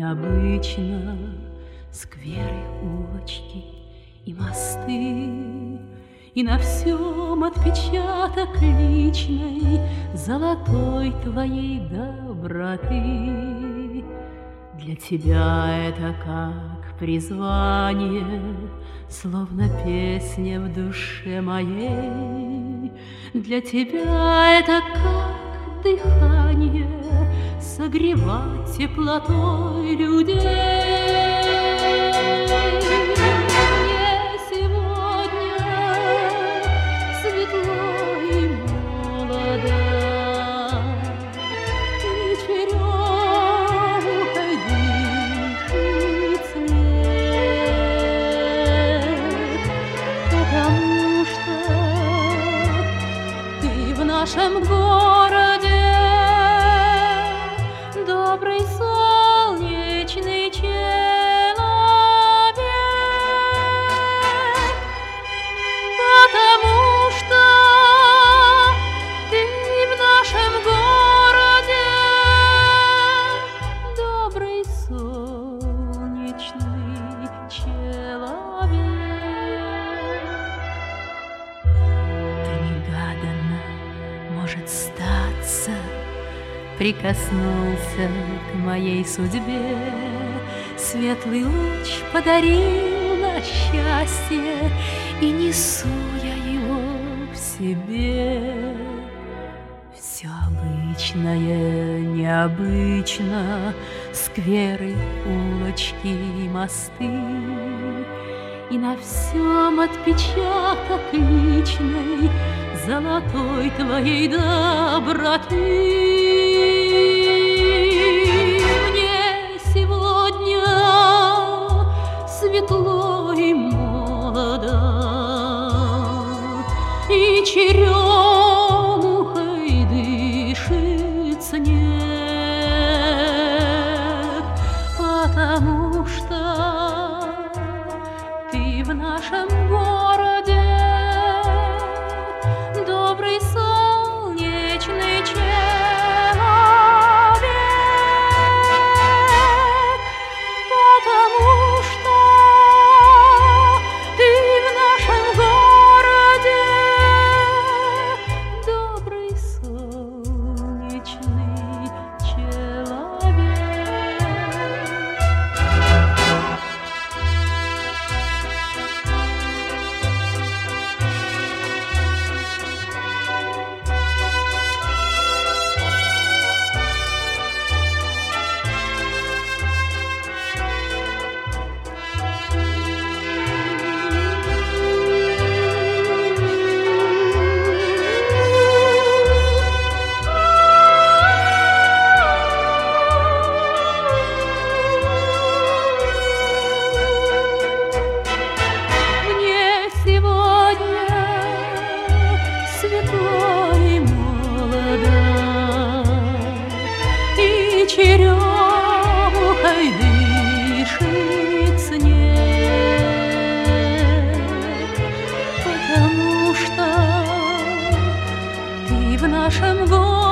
необычно, скверы, улочки и мосты, и на всем отпечаток личной золотой твоей доброты. Для тебя это как призвание, словно песня в душе моей. Для тебя это как дыхание, согревать теплотой людей. Мне сегодня светло и молодо, и черемухой дышит снег, потому что ты в нашем городе добрый солнечный человек, потому что ты в нашем городе добрый солнечный человек. Ты негаданно, может статься, прикоснулся к моей судьбе, светлый луч подарил на счастье, и несу я его в себе. Все обычное необычно, скверы, улочки и мосты, и на всем отпечаток личной золотой твоей доброты. Светло и молодо, и черемухой дышит снег, потому что ты в нашем городе добрый солнечный человек, потому что ты в нашем городе добрый солнечный человек. Светло и молодо, и черемухой дышит снег, потому что ты в нашем городе